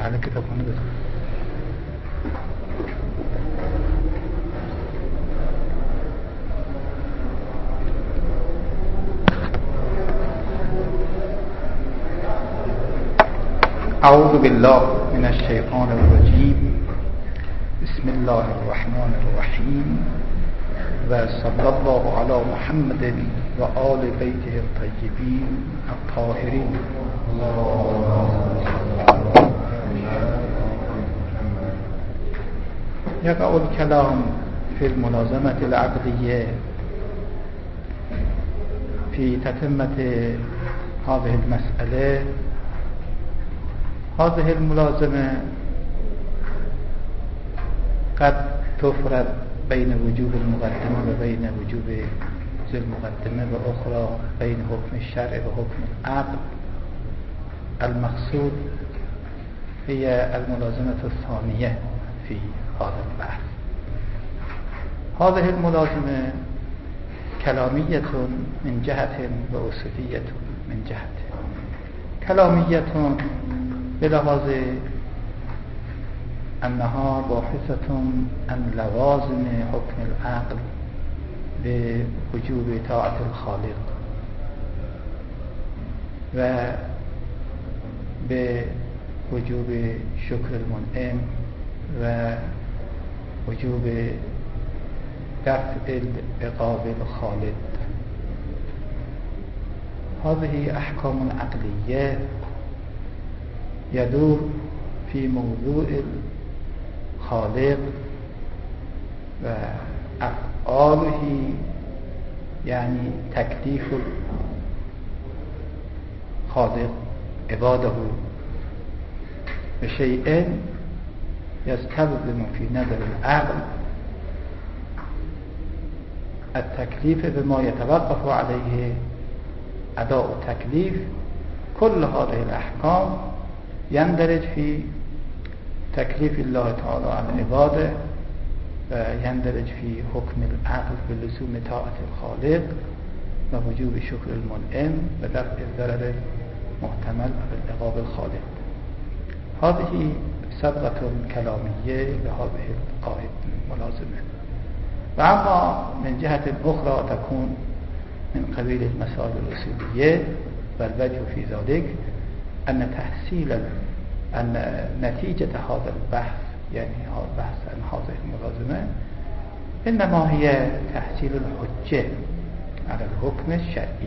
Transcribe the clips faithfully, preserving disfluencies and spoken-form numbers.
بله کتابخانه بزن. اعوذ بالله من الشیطان الرجیم. بسم الله الرحمن الرحیم و صلی الله علی محمد و آل بیته الطیبین الطاهرین. یقع الكلام في الملازمة العقدية في تتمة هذه المسألة. هذه الملازمة قد تفرد بين وجوب المقدمة وبين وجوب ذي المقدمة، وأخرى بين حكم الشرع وحكم العقد. المقصود هي الملازمة الثانية في هذا البحث. هذه الملازمة كلامية من جهة وأصولية من جهة. كلامية بلحاظ أنها باحثة عن لوازم حكم العقل بوجوب طاعة الخالق وبوجوب شكر المنعم ووجوب دفع العقاب الخالد. هذه أحكام عقلية يدور في موضوع الخالق وأفعاله، يعني تكليف الخالق عباده بشيء يستلزم في نظر العقل التكليف بما يتوقف عليه أداء التكليف. كل هذه الأحكام يندرج في تكليف الله تعالى على عباده، ويندرج في حكم العقل بلزوم طاعة الخالق ووجوب شكر المنعم ودفع الضرر المحتمل بالعقاب الخالق. هذه صبغة كلامية لهذه القاعدة الملازمة. وأما من جهة أخرى تكون من قبيل المسائل الأصولية، والوجه في ذلك أن تحصيل أن نتيجة هذا البحث، يعني هذا البحث عن هذه الملازمة، إنما هي تحصيل الحجة على الحكم الشرعي.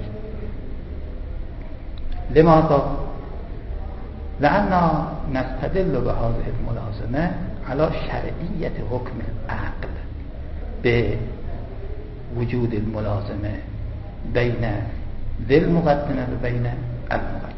لماذا؟ لأننا نستدل بهذه الملازمة على شرعية حكم العقل بوجود الملازمة بين ذي المقدمة وبين المقدمة.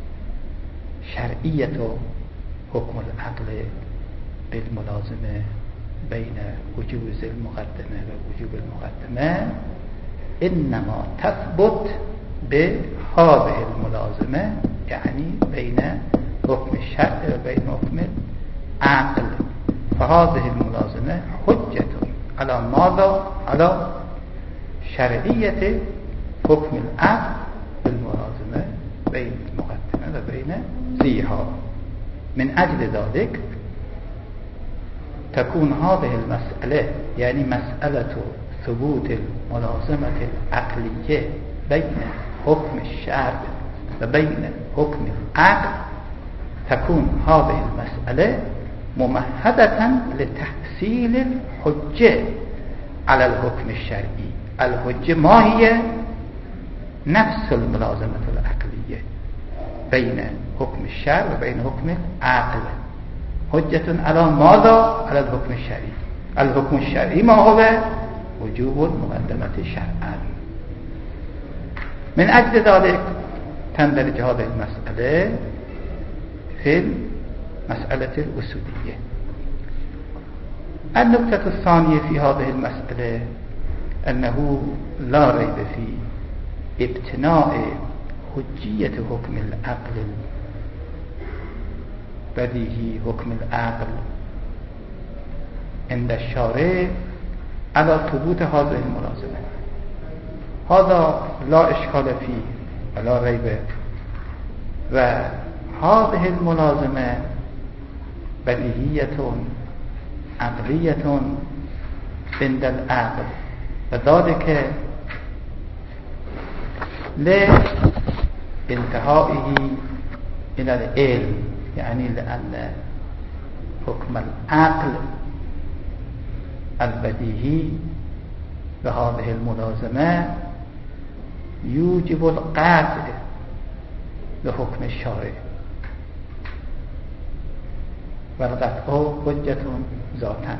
شرعية حكم العقل بالملازمة بين وجوب ذي المقدمة ووجوب المقدمة إنما تثبت بهذه الملازمة، يعني بين حكم الشرع وبين حكم العقل. فهذه الملازمة حجة على ماذا؟ على شرعية حكم العقل بالملازمة بين المقدمة وبين ذيها. من أجل ذلك تكون هذه المسألة، يعني مسألة ثبوت الملازمة العقلية بين حكم الشرع وبين حكم العقل، تكون هذه المسألة ممهدة لتحصيل الحجة على الحكم الشرعي. الحجة ما هي؟ نفس الملازمة العقلية بين حكم الشرع وبين حكم العقل. حجة على ماذا؟ على الحكم الشرعي. الحكم الشرعي ما هو؟ وجوب المقدمة شرعا. من أجل ذلك تندرج هذه المسألة في المسألة الأصولية. النقطة الثانية في هذه المسألة أنه لا ريب في ابتناء حجية حكم العقل بديهي حكم العقل عند الشارع على ثبوت هذه الملازمة. هذا لا إشكال فيه ولا ريب. وهذه الملازمة بدیهیتون عقلیتون عند العقل و ذلك لانتهائه الى العلم، يعني لأن حكم العقل البديهي بهذه الملازمة يوجب القطع لحكم الشارع، والقطع حجة ذاتا.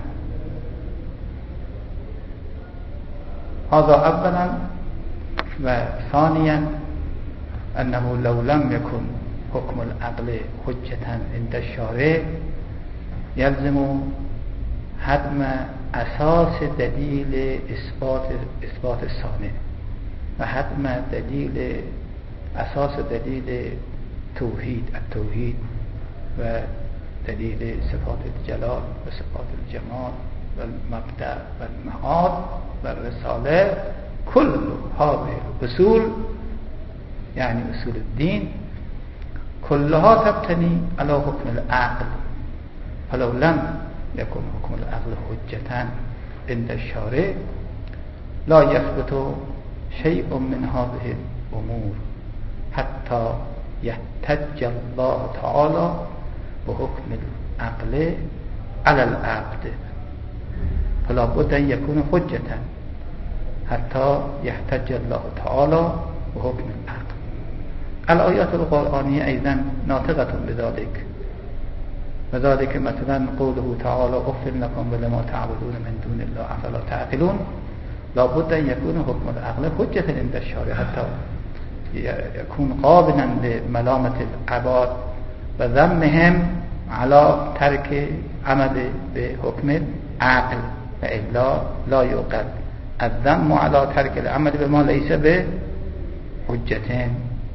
هذا أولا. وثانيا أنه لو لم يكن حكم العقل حجة عند الشارع يلزم هدم أساس دليل إثبات إثبات الصانع وهدم دليل أساس دليل توحيد التوحيد ودليل صفات الجلال وصفات الجمال والمبدأ والمعاد والرسالة. كل هذه الأصول يعني أصول الدين كلها تبتني على حكم العقل، فلو لم يكن حكم العقل حجة عند الشارع لا يثبت شيء من هذه الأمور حتى يحتج الله تعالى بحكم العقل على العبد، فلا بد أن يكون حجة حتى يحتج الله تعالى بحكم العقل. الآيات القرآنية أيضا ناطقة بذلك، وذلك مثلا قوله تعالى أغفر لكم ولما تعبدون من دون الله أفلا تعقلون. لا بد أن يكون حكم العقل حجة عند الشارع حتى يكون قابلا لملامة العباد وذمهم على ترك عمل بحكم العقل، وإلا لا يقل الذم على ترك العمل بما ليس بحجتين.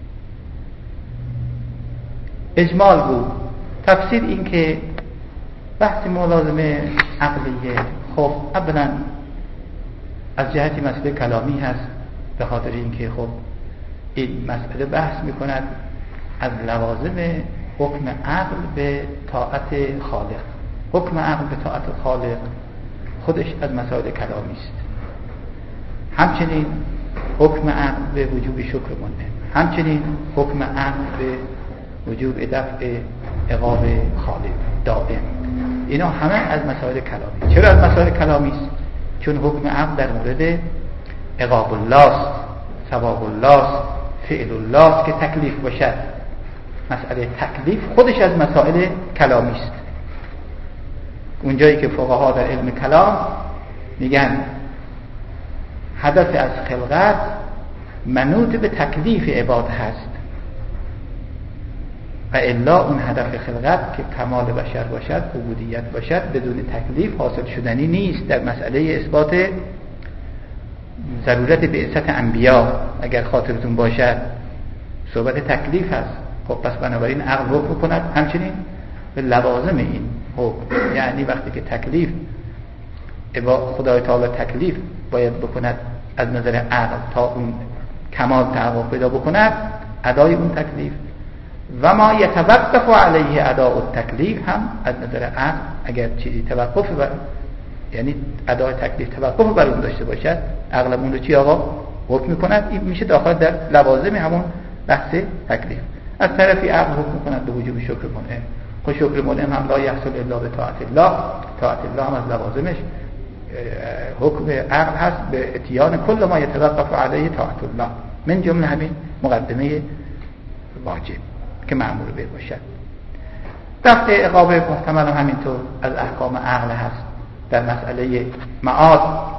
اجمال بود. تفسیر این که بحث ملازمه عقلیه خب اولا از جهتی مسئله کلامی هست، به خاطر اینکه خب این مسئله بحث میکند از لوازم حکم عقل به طاعت خالق. حکم عقل به طاعت خالق خودش از مسائل کلامی است. همچنین حکم عقل به وجوب شکر منعم، همچنین حکم عقل به وجوب دفع عقاب خالق دائم. اینا همه از مسائل کلامی. چرا از مسائل کلامی است؟ چون حکم عقل در مورد عقاب الله است، ثواب الله است، فعل الله است که تکلیف باشد. مسئله تکلیف خودش از مسائل کلامی است. اونجایی که فقها در علم کلام میگن هدف از خلقت منوط به تکلیف عباد هست و الا اون هدف خلقت که کمال بشر باشد، عبودیت باشد، بدون تکلیف حاصل شدنی نیست. در مسئله اثبات ضرورت بعثت انبیا اگر خاطرتون باشد صحبت تکلیف هست. خب پس بنابراین عقل حکم کند همچنین به لوازم این حکم، یعنی وقتی که تکلیف خدای تعالی تکلیف باید بکند از نظر عقل تا اون کمال تحقق پیدا بکند، ادای اون تکلیف و ما یتوقف علیه اداء التکلیف هم از نظر عقل اگر چیزی توقف بر یعنی ادای تکلیف توقف بر اون داشته باشد، عقل اون رو چی آقا حکم میکند. این میشه داخل در لوازم همون بحث تکلیف. از طرفی عقل حکم میکند به وجوب شکر منعم. خود شکر منعم هم لا یحصل الا به طاعت الله. طاعت الله هم از لوازمش حکم عقل هست به اتیان کل ما یتوقف علیه طاعت الله، من جمله همین مقدمه واجب که مأمور به باشد. وقت عقاب محتمل هم همینطور از احکام عقل هست. در مسئله معاد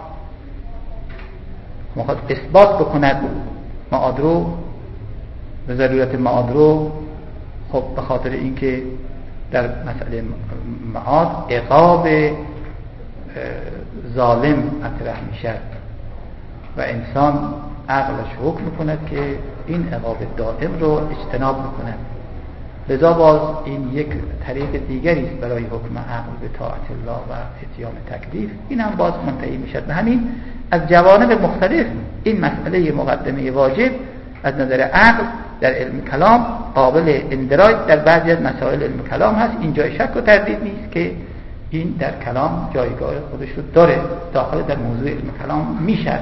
میخواد اثبات بکند معاد رو به ضرورت معاد رو، خب به خاطر اینکه در مسئله معاد عقاب ظالم مطرح میشد و انسان عقلش حکم کند که این عقاب دائم رو اجتناب بکند. لذا باز این یک طریق دیگری است برای حکم عقل به طاعت الله و اتیان تکلیف. این هم باز منتهی میشد به همین از جوانب مختلف این مسئله مقدمه واجب از نظر عقل در علم کلام قابل اندراج در بعضی از مسائل علم کلام هست. این جای شک و تردید نیست که این در کلام جایگاه خودش رو داره، داخل در موضوع علم کلام میشه.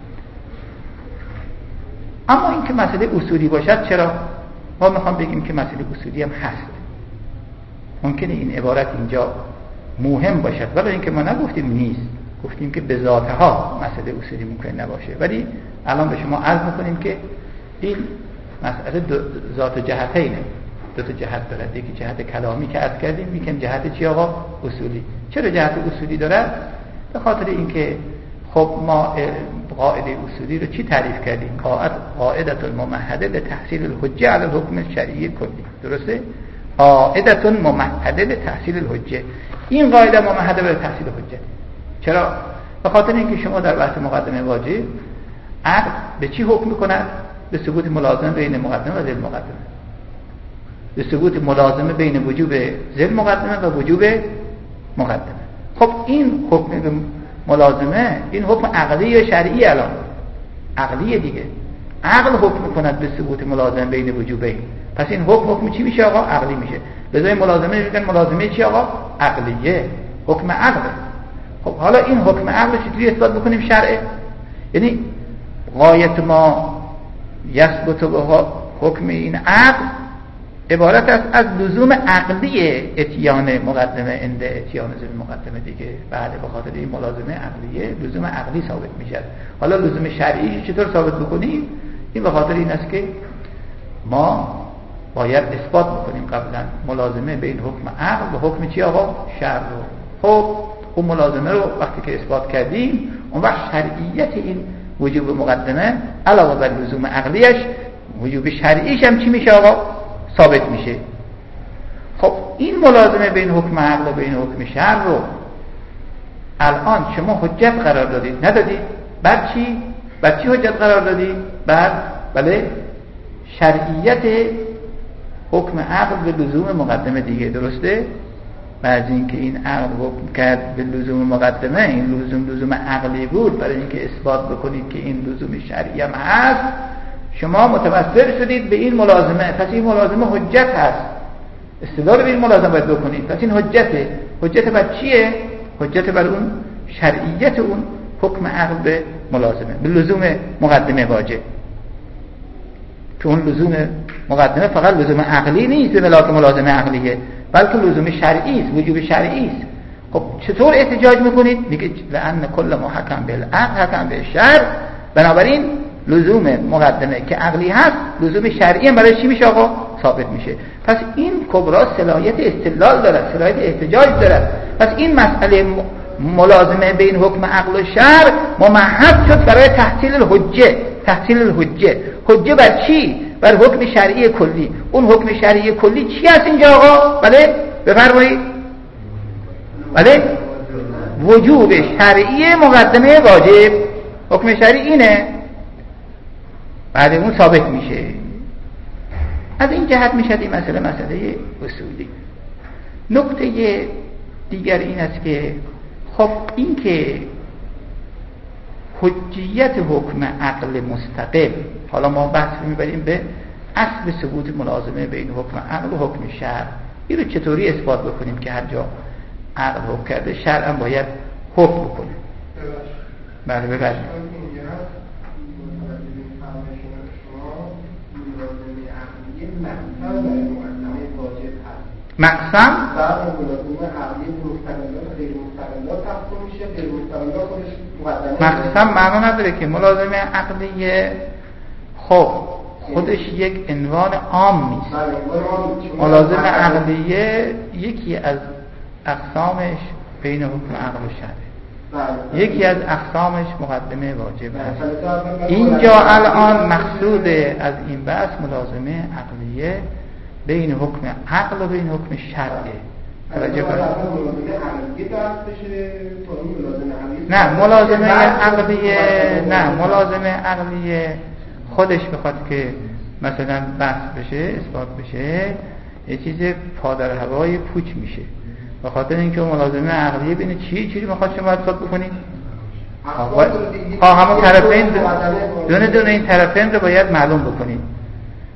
اما این که مسئله اصولی باشد، چرا؟ ما میخوام بگیم که مسئله اصولی هم هست. ممکنه این عبارت اینجا مهم باشد، ولی اینکه ما نگفتیم نیست، گفتیم که به ذاتها مسئله اصولی ممکن نباشه. ولی الان به شما عرض میکنیم که این مسئله دو ذات و جهتینه، دو تا جهت دارد. یکی جهت کلامی که عرض کردیم، یکم جهت چی آقا؟ اصولی. چرا جهت اصولی دارد؟ به خاطر اینکه خب ما قاعده اصولی رو چی تعریف کردیم؟ قاعده قاعده ممهده به تحصیل الحجه علی الحکم الشرعی کلی. درسته؟ قاعده ممهده به تحصیل الحجه. این قاعده ممهده به تحصیل حجه. چرا؟ به خاطر اینکه شما در بحث مقدمه واجب عقل به چی حکم میکند؟ به ثبوت ملازمه بین مقدمه و ذیل مقدمه، به ثبوت ملازمه بین وجوب ذیل مقدمه و وجوب مقدمه. خب این حکم ملازمه این حکم عقلی یا شرعی؟ الان عقلیه دیگه. عقل حکم میکند به ثبوت ملازمه بین وجوبین، پس این حکم حکم چی میشه آقا؟ عقلی میشه. به جای ملازمه میگن ملازمه چی آقا؟ عقلیه، حکم عقله. خب حالا این حکم عقل چطوری اثبات بکنیم شرعه؟ یعنی غایت ما یثبت به حکم این عقل عبارت است از لزوم عقلی اتیان مقدمه عند اتیان ذیل مقدمه دیگه. بله، به خاطر این ملازمه عقلیه لزوم عقلی ثابت میشه. حالا لزوم شرعی چطور ثابت بکنیم؟ این به خاطر این است که ما باید اثبات بکنیم قبلا ملازمه بین حکم عقل و حکم چی آقا؟ شرع رو. خب اون ملازمه رو وقتی که اثبات کردیم، اون وقت شرعیت این وجوب مقدمه علاوه بر لزوم عقلیش، وجوب شرعیش هم چی میشه آقا؟ ثابت میشه. خب این ملازمه بین حکم عقل و بین حکم شرع رو الان شما حجت قرار دادید، ندادید؟ بر چی؟ بر چی حجت قرار دادید؟ بر بله شرعیت حکم عقل به لزوم مقدمه دیگه. درسته؟ بعد اینکه این عقل حکم کرد به لزوم مقدمه، این لزوم لزوم عقلی بود، برای اینکه اثبات بکنید که این لزوم شرعی هم هست، شما متوسل شدید به این ملازمه. پس این ملازمه حجت هست، استدلال به این ملازمه باید بکنید. پس این حجته. حجت بر چیه؟ حجت بر اون شرعیت اون حکم عقل به ملازمه، به لزوم مقدمه واجب. که اون لزوم مقدمه فقط لزوم عقلی نیست به ملاک ملازمه عقلیه، بلکه لزوم شرعی است، وجوب شرعی است. خب چطور احتجاج میکنید؟ میگه لأن کل ما حکم بالعقل حکم بالشرع. بنابراین لزوم مقدمه که عقلی هست، لزوم شرعی هم برای چی میشه آقا؟ ثابت میشه. پس این کبرا صلاحیت استدلال دارد، صلاحیت احتجاج دارد. پس این مسئله ملازمه بین حکم عقل و شرع ممهد شد برای تحصیل الحجه. تحصیل الحجه، حجه بر چی؟ بر حکم شرعی کلی. اون حکم شرعی کلی چی هست اینجا آقا؟ بله بفرمایید. بله وجوب شرعی مقدمه واجب. حکم شرعی اینه، بعد اون ثابت میشه. از این جهت میشه این مسئله مسئله اصولی. نکته دیگر این است که خب این که حجیت حکم عقل مستقل، حالا ما بحث میبریم به اصل ثبوت ملازمه بین حکم عقل و حکم شرع. این رو چطوری اثبات بکنیم که هر جا عقل حکم کرده شرع هم باید حکم بکنه؟ بله ببرید. مقسم مقسم معنا نداره که ملازمه عقلیه خب خودش یک عنوان عام نیست. ملازمه عقلیه یکی از اقسامش بین حکم عقل و شرع، یکی از اقسامش مقدمه واجب است. اینجا الان مقصود از این بحث ملازمه عقلیه بین حکم عقل و بین حکم شرعه. توجه کنید. نه ملازمه عقلیه، نه ملازمه عقلیه خودش بخواد که مثلا بحث بشه، اثبات بشه، یه چیز پادر هوای پوچ میشه. به خاطر اینکه ملازمه عقلیه بین چی چیزی میخواد شما اثبات بکنید؟ ها همون طرفین، دونه دونه این طرفین رو باید معلوم بکنید.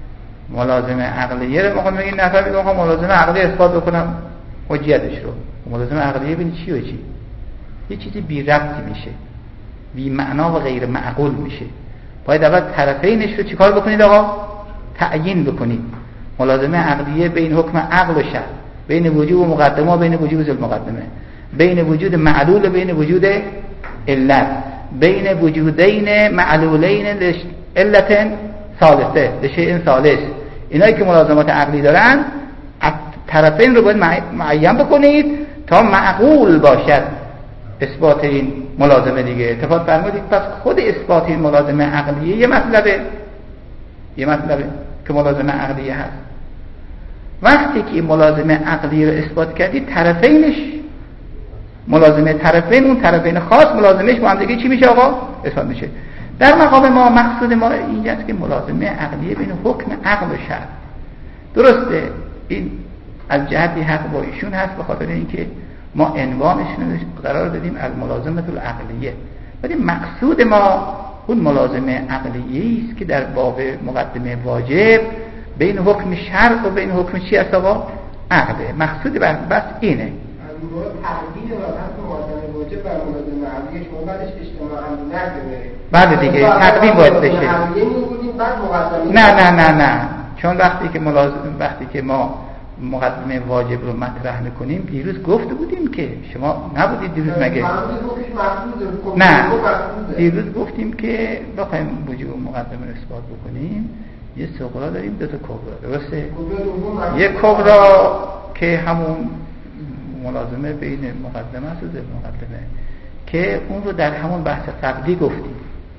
ملازمه عقلیه رو میخوام بگین نفر میگه میخوام ملازمه عقلیه اثبات بکنم حجیتش رو. ملازمه عقلیه ببین چی و چی؟ یه چیزی بی ربطی میشه، بی معنا و غیر معقول میشه. باید اول طرفینش رو چیکار بکنید آقا؟ تعیین بکنید. ملازمه عقلیه بین حکم عقل و شرع، بین وجوب و مقدمه و بین وجوب و ذل مقدمه، بین وجود معلول و بین وجود علت، بین وجودین معلولین علت ثالثه لشیء ثالث. اینایی که ملازمات عقلی دارن طرفین رو باید معین بکنید تا معقول باشد اثبات این ملازمه دیگه. اتفاق فرمودید پس خود اثبات این ملازمه عقلیه یه مطلبه یه مطلبه که ملازمه عقلیه هست. وقتی که این ملازمه عقلیه رو اثبات کردید طرفینش ملازمه طرفین اون طرفین خاص ملازمهش با هم دیگه چی میشه آقا؟ اثبات میشه. در مقام ما مقصود ما این است که ملازمه عقلیه بین حکم عقل و شرع. درسته این از جهتی حق با ایشون هست به خاطر اینکه ما عنوانش قرار دادیم الملازمه العقلیه، ولی مقصود ما اون ملازمه عقلیه است که در باب مقدمه واجب بین حکم شرع و بین حکم چی است آقا؟ عقله. مقصود بس اینه. تقدید واسه ملازمه واجب بر ملازمه عقلیه شما بعدش اجتماع نگذاره. بعد دیگه تقدیم باید بشه. نه نه نه نه چون وقتی که ملازم وقتی که ما مقدمه واجب رو مطرح میکنیم دیروز گفته بودیم که شما نبودید دیروز مگه؟ نه دیروز گفتیم که بخوایم وجوب مقدمه رو اثبات بکنیم یه صغرا داریم دو تا کبرا. درسته؟ یه کبرا که همون ملازمه بین مقدمه است و ضد مقدمه که اون رو در همون بحث قبلی گفتیم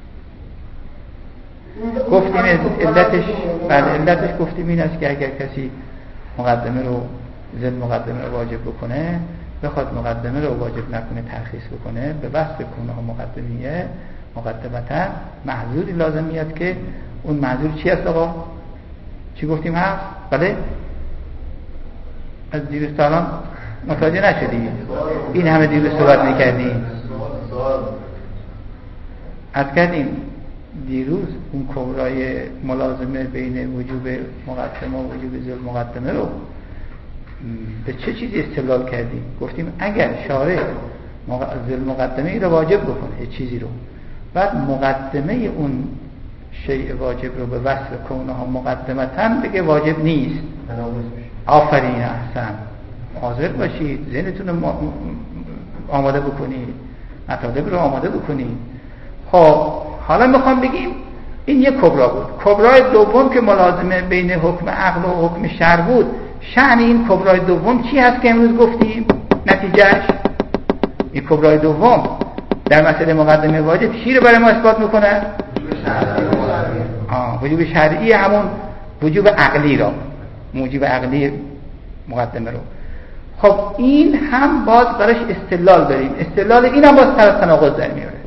گفتیم علتش بعد علتش گفتیم این است که اگر کسی مقدمه رو ضد مقدمه رو واجب بکنه بخواد مقدمه رو واجب نکنه ترخیص بکنه به وصف کنه مقدمیه مقدمتا محذوری لازم میاد که اون محذور چی است آقا؟ چی گفتیم هست؟ بله؟ از دیروز تا الان متوجه نشدی؟ این همه دیروز صحبت میکردیم از کردیم دیروز اون کبرای ملازمه بین وجوب مقدمه و وجوب ذل مقدمه رو به چه چیزی استدلال کردیم؟ گفتیم اگر شارع ذل مقدمه ای رو واجب بکنه یه چیزی رو بعد مقدمه اون شیء واجب رو به وصف کونها مقدمتاً بگه واجب نیست. آفرین احسن حاضر باشید ذهنتون رو آماده بکنید مطالب رو آماده بکنید. خب حالا میخوام بگیم این یک کبرا بود. کبرای دوم که ملازمه بین حکم عقل و حکم شرع بود شأن این کبرای دوم چی هست که امروز گفتیم نتیجهش؟ این کبرای دوم در مسئله مقدمه واجب چی رو برای ما اثبات میکنه؟ آه وجوب شرعی همون وجوب عقلی رو موجب عقلی مقدمه رو. خب این هم باز براش استدلال داریم. استدلال این هم باز تناقض در میاره.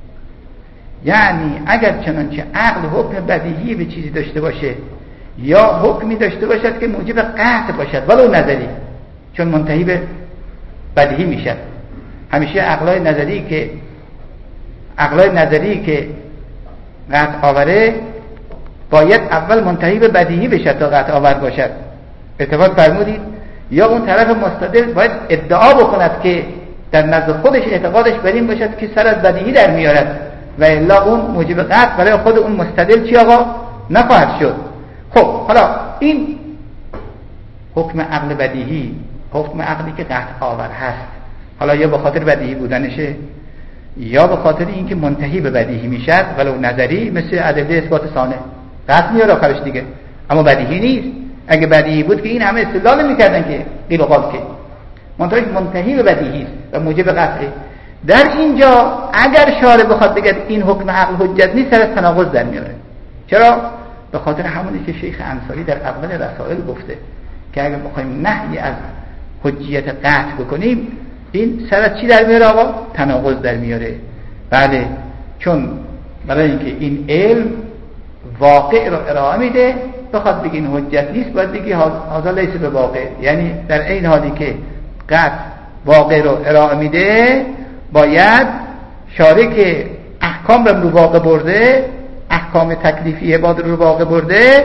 یعنی اگر چنانچه عقل حکم بدیهی به چیزی داشته باشه یا حکمی داشته باشد که موجب قطع باشد ولو نظری چون منتهی به بدیهی میشد. همیشه عقلای نظری که عقلای نظری که قطع آوره باید اول منتهی به بدیهی بشد تا قطع آور باشد. اتفاق فرمودید؟ یا اون طرف مستدل باید ادعا بکند که در نزد خودش اعتقادش بر این باشد که سر از بدیهی در میارد و الا اون موجب قطع برای خود اون مستدل چی آقا؟ نخواهد شد. خب حالا این حکم عقل بدیهی حکم عقلی که قطع آور هست حالا یا به خاطر بدیهی بودنشه یا به خاطر اینکه منتهی به بدیهی میشد ولو نظری مثل ادله اثبات ثانه قطع میاره آخرش دیگه اما بدیهی نیست. اگه بدیهی بود که این همه استدلال میکردن که قیل و قال که منتهی منتهی به بدیهی و موجب قطعه. در اینجا اگر شارع بخواد بگه این حکم عقل حجت نیست سر تناقض در میاره. چرا؟ به خاطر همونی که شیخ انصاری در اول رسائل گفته که اگر بخوایم نهی از حجیت قطع بکنیم این سر چی در میاره آقا؟ تناقض در میاره. بله چون برای اینکه این علم واقع رو ارائه میده بخواد بگه این حجت نیست باید بگی هذا لیس به واقع، یعنی در این حالی که قطع واقع رو ارائه میده باید شارع که احکام رو رو واقع برده احکام تکلیفی عباد رو واقع برده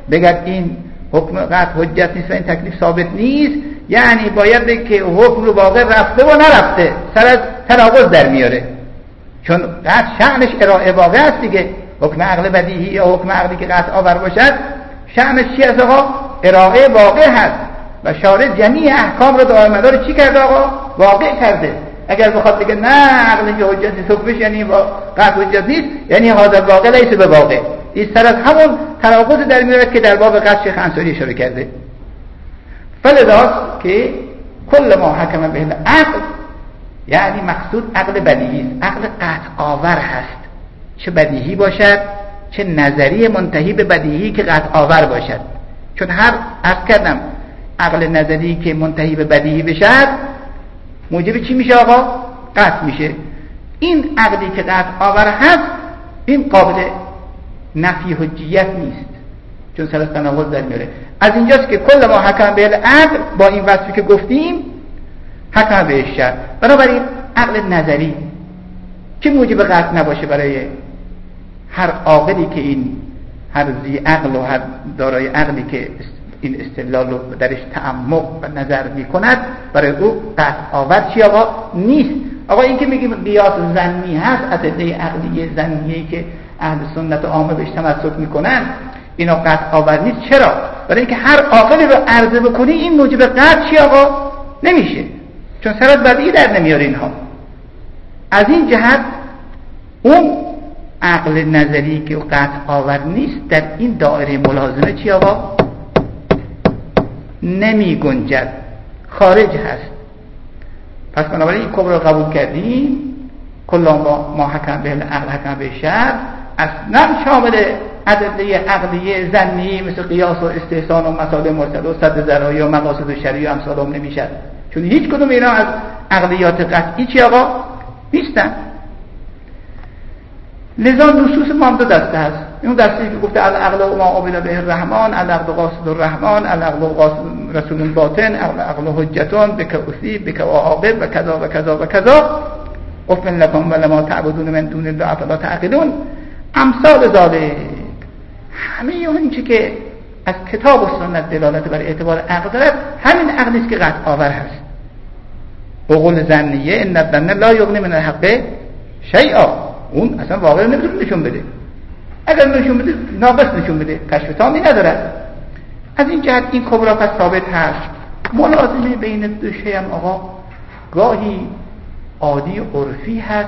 بگه این حکم قطع حجت نیست و این تکلیف ثابت نیست، یعنی باید بگه که حکم رو واقع رفته و نرفته، سر از تناقض در میاره. چون قطع شأنش ارائه واقع است دیگه. حکم عقل بدیهی یا حکم عقلی که قطع آور باشد شأنش چی است آقا؟ ارائه واقع هست و شارع جمیع احکام رو دائم مدار چی کرده آقا؟ واقع کرده. اگر بخواد بگه نه عقل که حجت نیست حکمش یعنی قطع حجت نیست، یعنی هذا واقع لیس به واقع، این سر از همون تناقض در میاد که در باب قطع شیخ انصاری اشاره کرده. فلذاست که کل ما حکم به العقل، یعنی مقصود عقل بدیهی است، عقل قطع آور هست، چه بدیهی باشد چه نظری منتهی به بدیهی که قطع آور باشد. چون هر عرض کردم عقل نظری که منتهی به بدیهی بشد موجب چی میشه آقا؟ قطع میشه. این عقلی که قطع آور هست این قابل نفی حجیت نیست، چون سر از تناقض در میاره. از اینجاست که کل ما حکم به العقل با این وصفی که گفتیم حکم به الشرع. بنابراین عقل نظری که موجب قطع نباشه برای هر عاقلی که این هر ذی عقل و هر دارای عقلی که این استدلال رو درش تعمق و نظر میکند، برای او قطع آور چی آقا؟ نیست. آقا این که میگیم قیاس ظنی هست، ادله عقلی ظنیه که اهل سنت عامه بهش تمسک میکنن، اینا قطع آور نیست. چرا؟ برای اینکه هر عاقلی رو عرضه بکنی این موجب قطع چی آقا؟ نمیشه، چون سرت بدیهی در نمیاره اینها. از این جهت اون عقل نظری که قطع آور نیست در این دایره ملازمه چی آقا؟ نمی گنجد، خارج هست. پس بنابراین این کبرا قبول کردیم، کلا ما حکم به عقل حکم به شرع اصلا شامل ادله عقلیه ظنی مثل قیاس و استحسان و مسائل مرسله و صد ذرایی و مقاصد و شرعی و امثال هم نمیشد، چون هیچ کدوم اینا از عقلیات قطعی چی آقا؟ نیستن. لذا نصوص ما هم دو دسته هست. این دسته که گفته العقل ما عبد به الرحمن، العقل قاصد الرحمن، العقل قاصد رسول باطن، العقل حجتون بک اصیب بک عاقب و کذا و کذا و کذا، افن لکم و لما تعبدون من دون الله افلا تعقلون، امثال ذالک. همه اون چی که از کتاب و سنت دلالت بر اعتبار عقل دارد همین عقلی است که قطع آور هست. قول ظنیه ان الظن لا یغنی من الحق شیئا، اون اصلا واقعا نمیتونه نشون بده، اگر نشون بده ناقص نشون بده، کشف تامی نداره. از این جهت این کبرا پس ثابت هست. ملازمه بین دو شی هم آقا گاهی عادی عرفی هست،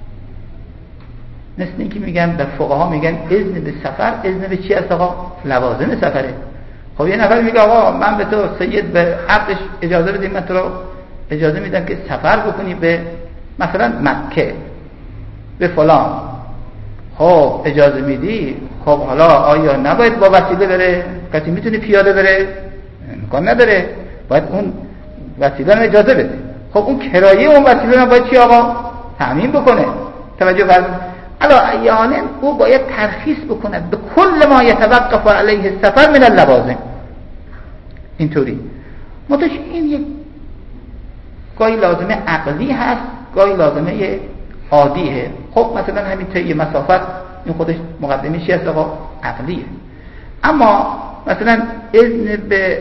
مثل اینکه میگن در فقها میگن اذن به سفر، اذن به چی است آقا؟ لوازم سفره. خب یه نفر میگه آقا من به تو سید به حقش اجازه بدیم، من تو رو اجازه میدم که سفر بکنی به مثلا مکه به فلان. خب اجازه میدی، خب حالا آیا نباید با وسیله بره؟ کسی میتونه پیاده بره؟ امکان نداره، باید اون وسیله رو اجازه بده. خب اون کرایه اون وسیله رو باید چی آقا؟ تامین بکنه. توجه فرمایید. الا احیانا او باید ترخیص بکنه به کل ما یتوقف علیه السفر من اللوازم. اینطوری متش این یک گاهی لازمه عقلی هست، گاهی لازمه عادیه. خب مثلا همین طی مسافت این خودش مقدمه چی است آقا؟ عقلیه. اما مثلا اذن به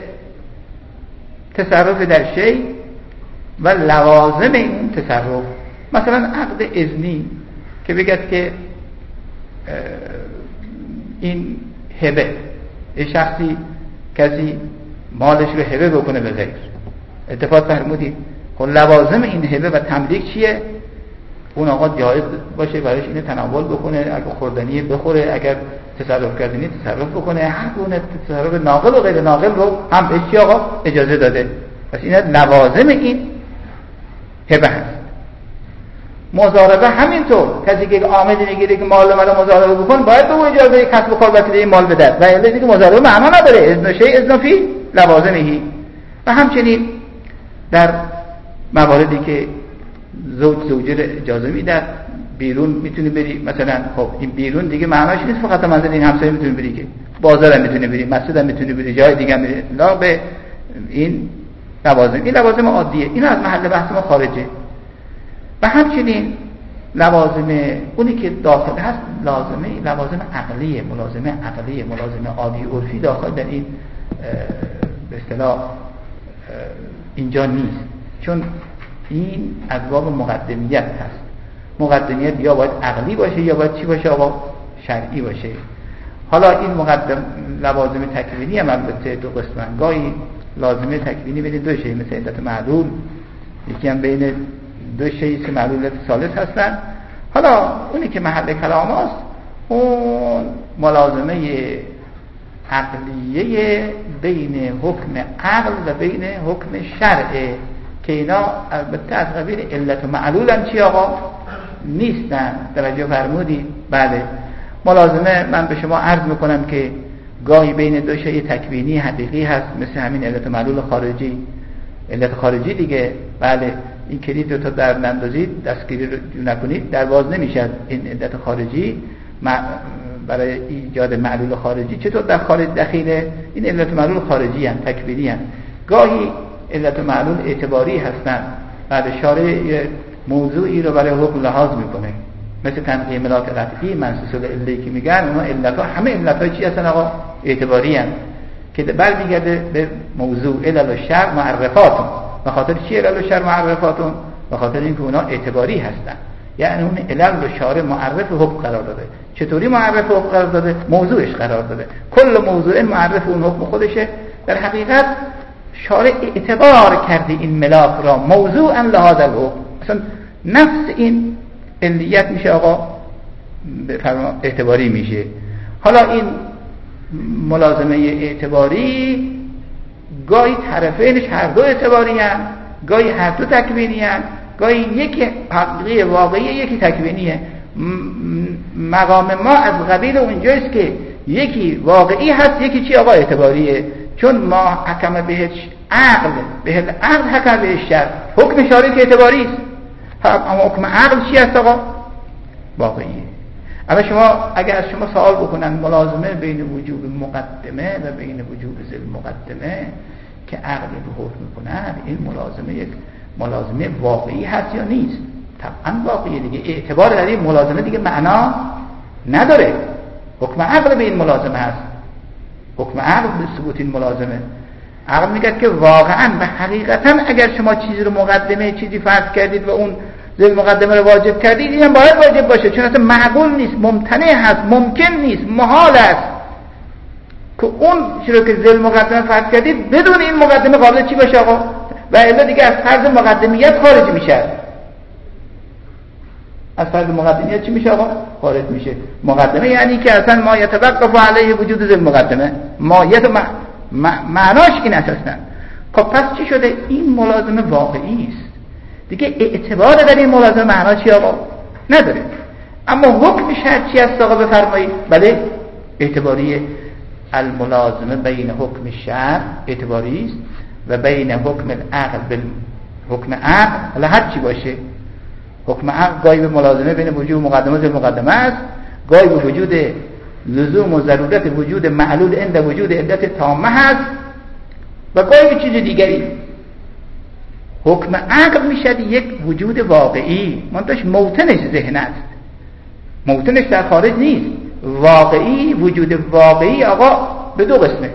تصرف در شی و لوازم این تصرف، مثلا عقد اذنی که بگید که این هبه یه شخصی کسی مالش رو هبه بکنه به غیر، اتفاق فرمودید خب لوازم این هبه و تملیک چیه؟ اون آقا جایز باشه برایش اینه تناول بکنه، اگر خوردنی بخوره، اگر تصرف کردنی تصرف بکنه، هر گونه تصرف ناقل و غیر ناقل رو هم بهش چی آقا؟ اجازه داده. پس این لوازم این هبه هست. مضاربه همینطور، کسی که آمده میگیره که مال منو مضاربه بکن باید به اون اجازه کسب و کار وسیله مال بده، و الا دیگه مضاربه معنا نداره. اذن شی اذن فی لوازمه. و همچنین در مواردی که زوج زوجه رو اجازه میده بیرون میتونی بری، مثلا خب این بیرون دیگه معناش نیست فقط منزل این همسایه میتونی بری، که بازار هم میتونی بری، مسجد هم میتونی بری، جای دیگه هم بری، لا به این لوازم. این لوازم عادیه، این از محل بحث ما خارجه. و همچنین لوازم اونی که داخل هست لازمه لوازم عقلیه، ملازمه عقلیه، ملازمه عادی عرفی داخل در این به اصطلاح اینجا نیست، چون این از باب مقدمیت هست. مقدمیت یا باید عقلی باشه یا باید چی باشه آقا؟ شرعی باشه. حالا این مقدم لوازم تکوینی هم البته دو قسمن، گاهی لازمه تکوینی بین دو شی مثل علت معلول، یکی هم بین دو شی که معلولت ثالث هستن. حالا اونی که محل کلام است اون ملازمه عقلیه بین حکم عقل و بین حکم شرع که اینا البته از قبیل علت و معلول هم چی آقا؟ نیستن. توجه فرمودید؟ بله. ملازمه من به شما عرض میکنم که گاهی بین دو شی تکوینی حقیقی هست مثل همین علت و معلول خارجی، علت خارجی دیگه. بله این کلید رو تا در نندازید، دستگیری رو نکنید در باز نمیشد. این علت خارجی برای ایجاد معلول خارجی چطور در خارج دخیله؟ این علت معلول خارجی هستند، تکوینی هستند. گاهی علت معلول اعتباری هستند. بعد شارع موضوعی رو برای حکم لحاظ میکنه، مثل تنقیمات قطعی منصوص العله که میگن اونا علتها همه علتها چی هستن آقا؟ اعتباری هستند که برمیگرده به موضوع. علل و شرع معرفاتون. به خاطر چی علل و شرع معرفاتون؟ به خاطر اینکه اونا اعتباری هستن، یعنی اون علل و شارع معرف حکم قرار داده. چطوری معرف حکم قرار داده؟ موضوعش قرار داده. کل موضوع معرف اون حکم خودشه. در حقیقت شارع اعتبار کرده این ملاک را موضوعا لهذا الحکم. اصلا نفس این علیت میشه آقا اعتباری میشه. حالا این ملازمه اعتباری گاهی طرفینش هر دو اعتباری هستند، گاهی هر دو تکوینی هستند، گاهی یکی حقیقی واقعی یکی تکوینیه. مقام ما از قبیل اونجاست که یکی واقعی هست یکی چی آقا؟ اعتباریه. چون ما حکم بهش عقل به عقل حکم بهش شرع، حکم شارع که اعتباری است، اما حکم عقل چی هست آقا؟ واقعیه. اما شما اگر از شما سوال بکنن ملازمه بین وجوب مقدمه و بین وجوب ذل مقدمه که عقل رو حکم میکنن، این ملازمه یک ملازمه واقعی هست یا نیست؟ طبعا واقعیه دیگه. اعتبار در این ملازمه دیگه معنا نداره. حکم عقل به این ملازمه هست، حکم عقل به ثبوت این ملازمه. عقل میگه که واقعا و حقیقتا اگر شما چیزی رو مقدمه چیزی فرض کردید و اون ذل مقدمه رو واجب کردید، این هم باید واجب باشه، چون اصلا معقول نیست، ممتنع هست، ممکن نیست، محال است که اون چیزی رو که ذل مقدمه فرض کردید بدون این مقدمه قابل چی باشه آقا؟ و الا دیگه از فرض مقدمیت خارج میشه. از فرض مقدمیت چی میشه آقا؟ خارج میشه. مقدمه یعنی که اصلا ما یتوقف علیه وجود ذل مقدمه، مایت م... م... معناش این اساسا. خب پس چی شده؟ این ملازمه واقعی است دیگه. اعتبار در این ملازمه معنا چی آقا؟ نداره. اما حکم شرع چی است آقا؟ بفرمایید. بله اعتباریه. الملازمه بین حکم شرع اعتباری است و بین حکم العقل بل حکم عقل، حالا هر چی باشه حکم عقل گاهی به ملازمه بین وجود مقدمه و مقدمه است، گاهی به وجود لزوم و ضرورت وجود معلول عند وجود علت تامه هست و گاهی به چیز دیگری. حکم عقل میشد یک وجود واقعی، منتش موطنش ذهن است، موطنش در خارج نیست. واقعی، وجود واقعی آقا به دو قسمه.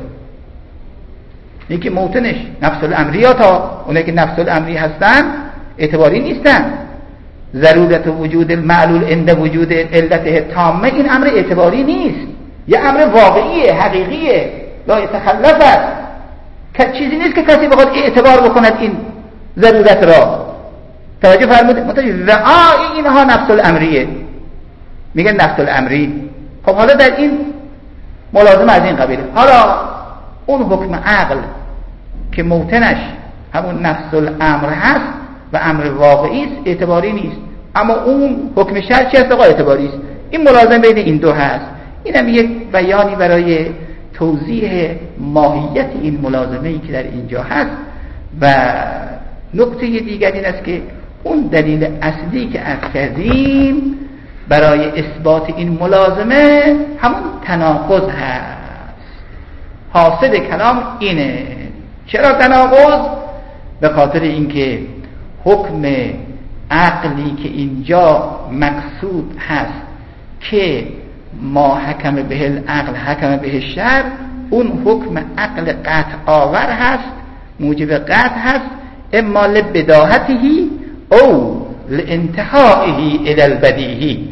یکی موطنش نفس الامریات ها، اونایی که نفس الامری هستن اعتباری نیستن. ضرورت وجود المعلول عند وجود علت تامه، این امر اعتباری نیست، یه امر واقعیه، حقیقیه، لا یتخلف است، که چیزی نیست که کسی بخواد اعتبار بکند این ضرورت را. توجه فرمودید؟ متوجه رعای اینها نفس الامریه، میگن نفس الامری. خب حالا در این ملازم از این قبیل. حالا اون حکم عقل که موطنش همون نفس الامر هست و امر واقعی است اعتباری نیست، اما اون حکم شرع چی است آقا؟ اعتباری است. این ملازم بین این دو هست. اینم یک بیانی برای توضیح ماهیت این ملازمه ای که در اینجا هست. و نکته دیگر این است که اون دلیل اصلی که عرض کردیم برای اثبات این ملازمه همون تناقض هست. حاصل کلام اینه. چرا تناقض؟ به خاطر اینکه حکم عقلی که اینجا مقصود هست که ما حکم به العقل حکم به شر، اون حکم عقل قطع آور هست، موجب قطع هست، اما لبداهته او لانتهائه الى البدیهی،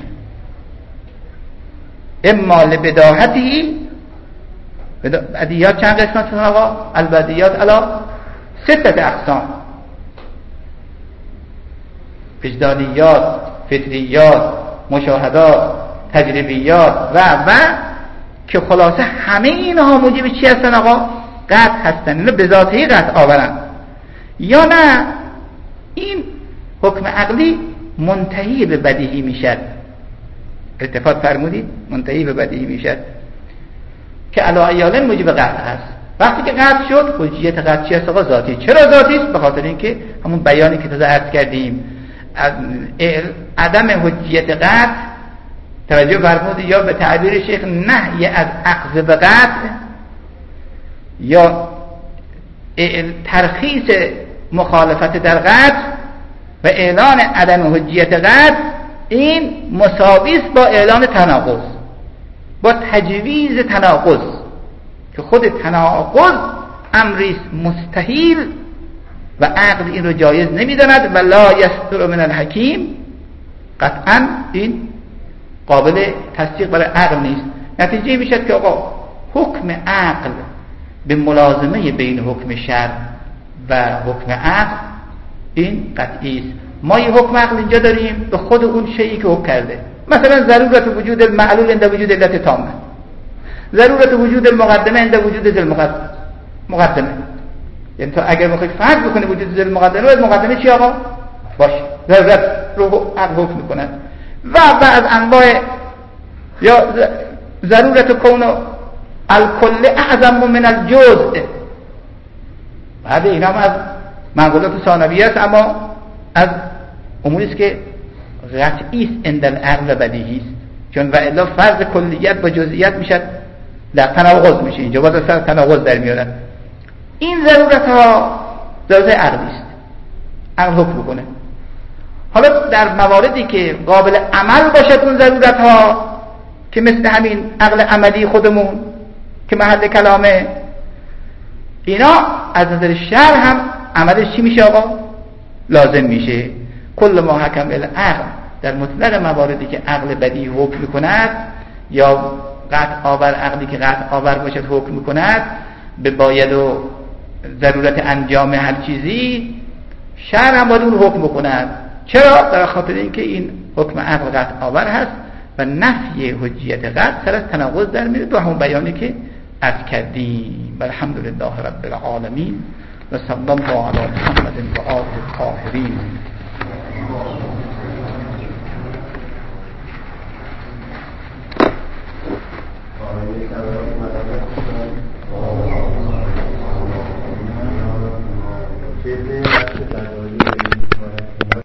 اما لبداهته. بدیهات چند قسمت هستن آقا؟ البدیهات علا ستت اقسام: وجدانیات، فطریات، مشاهدات، تجربیات و و که خلاصه همه اینها موجب چی هستن آقا؟ قطع هستن، اینو به ذاته قطع آورن. یا نه این حکم عقلی منتهی به بدیهی میشد. اتفاق فرمودید؟ منتهی به بدیهی میشد که علا ایالن موجب قطع هست. وقتی که قطع شد، حجیت قطع چی هست آقا؟ ذاتی. چرا ذاتی است؟ به خاطر اینکه همون بیانی که تازه عرض کردیم، عدم حجیت قطع، توجه فرمودید، یا به تعبیر شیخ نهی از اخذ به قطع یا ترخیص مخالفت در قطع و اعلان عدم حجیت قطع، این مساوی است با اعلان تناقض، با تجویز تناقض، که خود تناقض امری مستحیل و عقل این رو جایز نمیداند و لا یستر من الحکیم، قطعا این قابل تصدیق برای عقل نیست. نتیجه میشد که آقا حکم عقل به ملازمه بین حکم شرع و حکم عقل این قطعی است. ما یه حکم عقل اینجا داریم به خود اون شیئی که حکم کرده، مثلا ضرورت وجود المعلول عند وجود علت تامه، ضرورت وجود المقدمه عند وجود ذل مقدمه. یعنی تو اگر بخوای فرض بکنی وجود ذل مقدمه، باید مقدمه چی آقا؟ باشه. ضرورت رو عقل حکم میکنه. و بعض انواع یا ضرورت کون الکل اعظم من الجزء، بعد این هم از منقولات ثانویه است، اما از اموری است که قطعی است عند العقل و بدیهی است، چون و الا فرض کلیت با جزئیات میشد در تناقض میشه. اینجا باز اصلا تناقض در میارن. این ضرورت ها ضرورت عقلی است، عقل حکم بکنه. حالا در مواردی که قابل عمل باشد اون ضرورت ها، که مثل همین عقل عملی خودمون که محل کلامه، اینا از نظر شرع هم عملش چی میشه آقا؟ لازم میشه. کل ما حکم العقل، در مطلق مواردی که عقل بدیهی حکم میکند یا قطع آور عقلی که قطع آور باشد حکم میکند به باید و ضرورت انجام هر چیزی، شرع هم باید اون حکم بکند. چرا؟ در خاطر اینکه این حکم عقل قطع آور هست و نفی حجیت قطع سر از تناقض در میره، تو همون بیانی که عرض کردیم. الحمدلله رب العالمین و صلی الله علی محمد و آله الطاهرین.